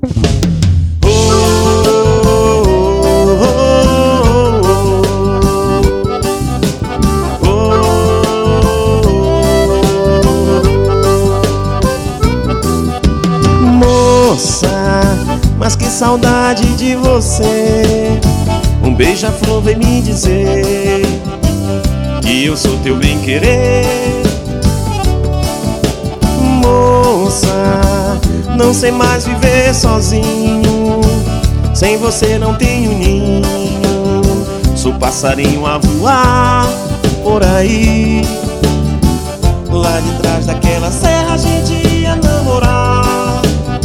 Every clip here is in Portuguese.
Moça, mas que saudade de você. Um beija-flor vem me dizer que eu sou teu bem-querer. Moça, não sei mais viver sozinho. Sem você não tenho ninho. Sou passarinho a voar por aí. Lá de trás daquela serra a gente ia namorar.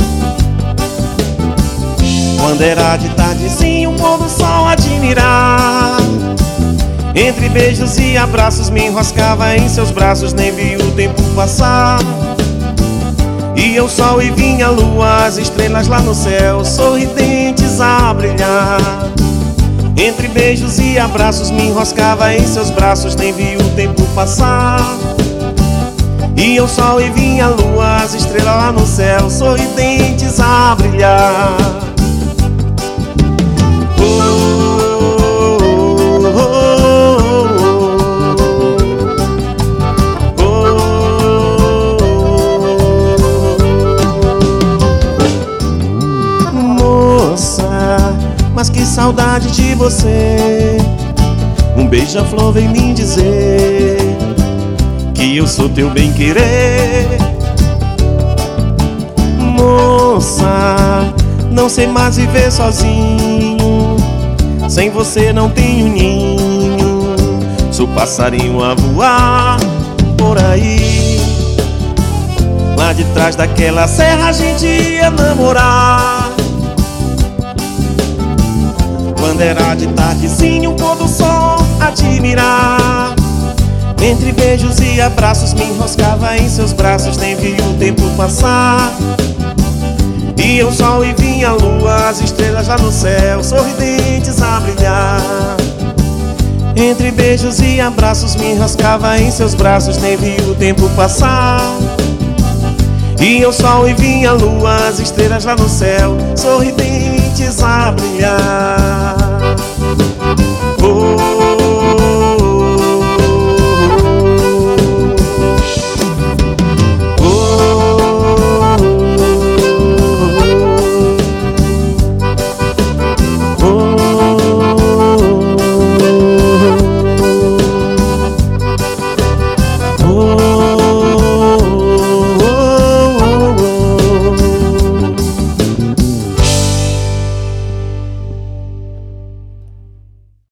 Quando era de tardezinho, um pôr do sol admirar. Entre beijos e abraços me enroscava em seus braços, nem vi o tempo passar. Ia o sol e vinha a lua, as estrelas lá no céu, sorridentes a brilhar. Entre beijos e abraços me enroscava em seus braços, nem vi o tempo passar. Ia o sol e vinha a lua, as estrelas lá no céu, sorridentes a brilhar. Mas que saudade de você. Um beija-flor vem me dizer que eu sou teu bem-querer. Moça, não sei mais viver sozinho. Sem você não tenho ninho. Sou passarinho a voar por aí. Lá de trás daquela serra a gente ia namorar. Quando era de tardezinho, um pôr do sol admirar. Entre beijos e abraços me enroscava em seus braços, nem vi o tempo passar. Ia o sol e vinha a lua, as estrelas lá no céu, sorridentes a brilhar. Entre beijos e abraços me enroscava em seus braços, nem vi o tempo passar. Ia o sol e vinha a lua, as estrelas lá no céu, sorridentes a brilhar.